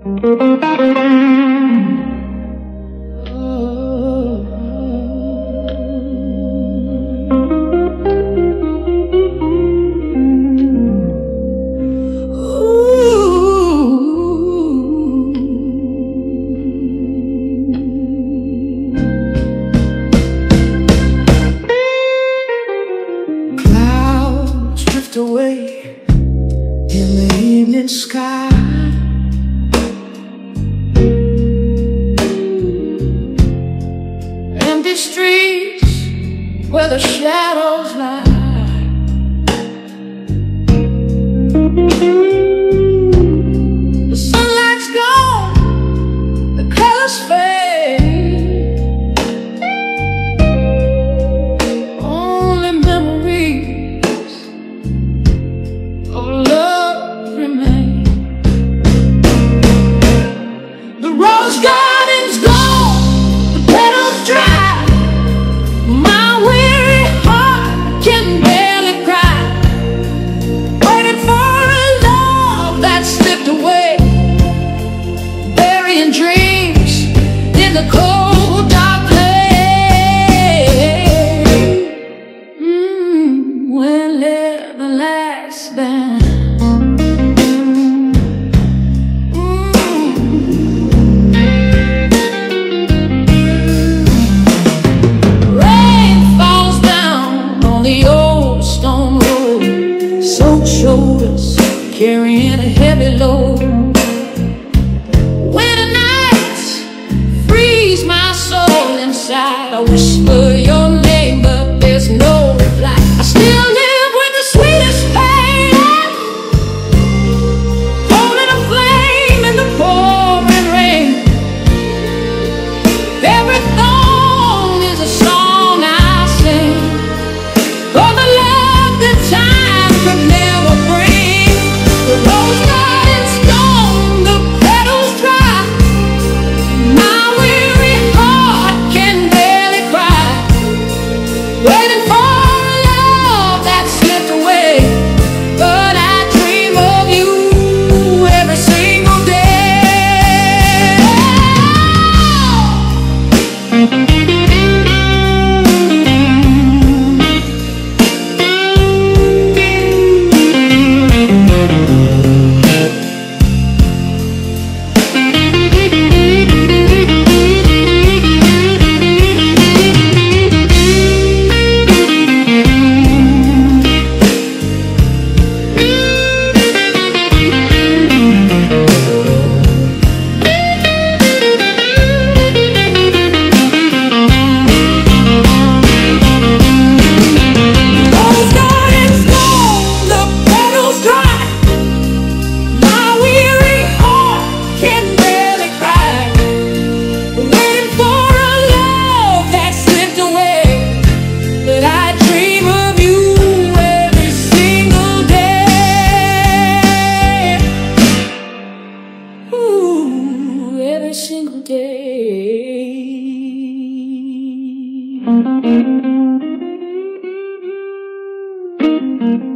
Clouds drift away in the evening sky. Empty streets where the shadows lie. The sunlight's gone, the colors fade. Only memories of love remain. The rose garden's gone, the petals dry. My weary heart can barely cry, waiting for a love that slipped away, burying dreams in the cold dark clay. When the last band shoulders carrying a heavy load. Winter nights freeze my soul inside. I whisper your name, but there's no reply. I still live with the sweetest pain, holding a flame in the pouring rain. Every song is a song I sing for the love that time could never bring. The rose garden's gone, the petals dry. My weary heart can barely cry, waiting for a love that slipped away. But I dream of you every single day. Every single day.